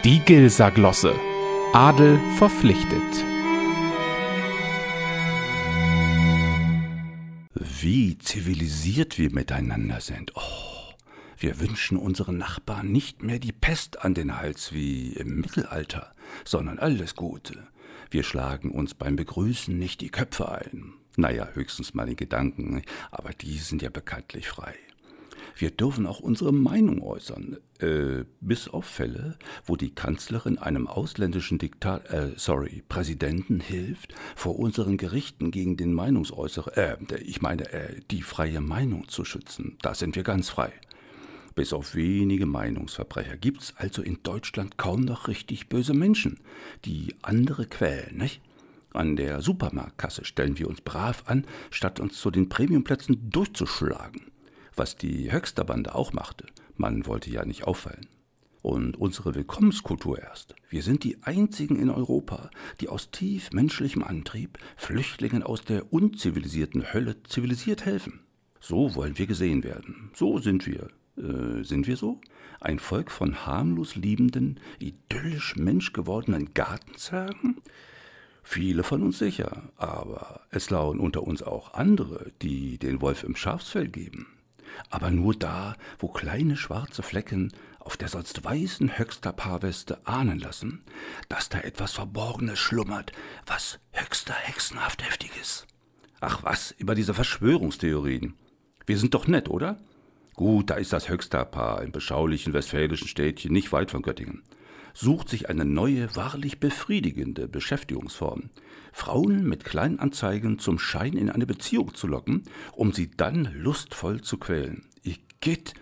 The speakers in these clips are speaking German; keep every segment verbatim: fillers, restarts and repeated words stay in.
Die Gilser-Glosse. Adel verpflichtet. Wie zivilisiert wir miteinander sind. Oh, wir wünschen unseren Nachbarn nicht mehr die Pest an den Hals wie im Mittelalter, sondern alles Gute. Wir schlagen uns beim Begrüßen nicht die Köpfe ein. Naja, höchstens mal in Gedanken, aber die sind ja bekanntlich frei. Wir dürfen auch unsere Meinung äußern, äh, bis auf Fälle, wo die Kanzlerin einem ausländischen Diktat, äh, sorry, Präsidenten hilft, vor unseren Gerichten gegen den Meinungsäußer, äh, ich meine, äh, die freie Meinung zu schützen. Da sind wir ganz frei. Bis auf wenige Meinungsverbrecher gibt's also in Deutschland kaum noch richtig böse Menschen, die andere quälen, nicht? An der Supermarktkasse stellen wir uns brav an, statt uns zu den Premiumplätzen durchzuschlagen. Was die Höxter-Bande auch machte. Man wollte ja nicht auffallen. Und unsere Willkommenskultur erst. Wir sind die einzigen in Europa, die aus tief menschlichem Antrieb Flüchtlingen aus der unzivilisierten Hölle zivilisiert helfen. So wollen wir gesehen werden. So sind wir. Äh, sind wir so? Ein Volk von harmlos liebenden, idyllisch menschgewordenen Gartenzwergen? Viele von uns sicher, aber es lauern unter uns auch andere, die den Wolf im Schafsfell geben. Aber nur da, wo kleine schwarze Flecken auf der sonst weißen Höxter-Paarweste ahnen lassen, dass da etwas Verborgenes schlummert, was höchster hexenhaft heftig ist. Ach was, über diese Verschwörungstheorien. Wir sind doch nett, oder? Gut, da ist das Höxter-Paar im beschaulichen westfälischen Städtchen nicht weit von Göttingen. Sucht sich eine neue, wahrlich befriedigende Beschäftigungsform. Frauen mit Kleinanzeigen zum Schein in eine Beziehung zu locken, um sie dann lustvoll zu quälen. Igitt,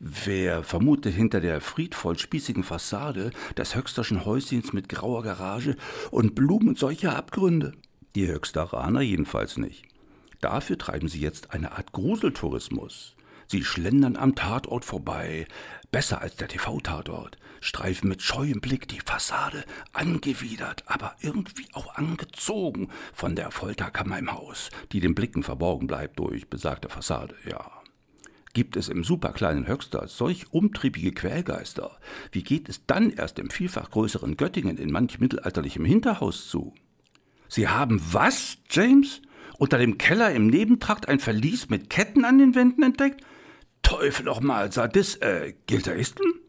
wer vermutet hinter der friedvoll spießigen Fassade des höxterschen Häuschens mit grauer Garage und Blumen solcher Abgründe? Die Höxteraner jedenfalls nicht. Dafür treiben sie jetzt eine Art Gruseltourismus. Sie schlendern am Tatort vorbei, besser als der T V-Tatort, streifen mit scheuem Blick die Fassade, angewidert, aber irgendwie auch angezogen von der Folterkammer im Haus, die den Blicken verborgen bleibt durch besagte Fassade, ja. Gibt es im superkleinen Höxter solch umtriebige Quälgeister, wie geht es dann erst im vielfach größeren Göttingen in manch mittelalterlichem Hinterhaus zu? Sie haben was, James? Unter dem Keller im Nebentrakt ein Verlies mit Ketten an den Wänden entdeckt? Teufel noch mal, Sadist, äh, Gilseristen?